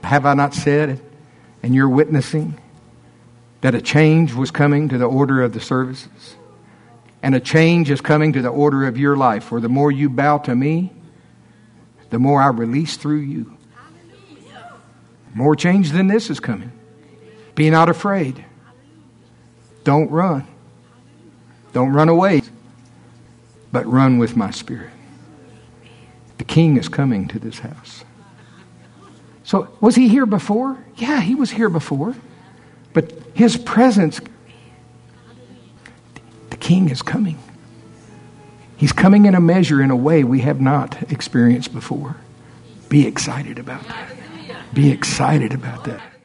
Have I not said, and you're witnessing, that a change was coming to the order of the services? And a change is coming to the order of your life, where the more you bow to me, the more I release through you. More change than this is coming. Be not afraid. Don't run. Don't run away, but run with my Spirit. The King is coming to this house. So, was he here before? Yeah, he was here before. But his presence, the King is coming. He's coming in a measure, in a way we have not experienced before. Be excited about that. Be excited about that.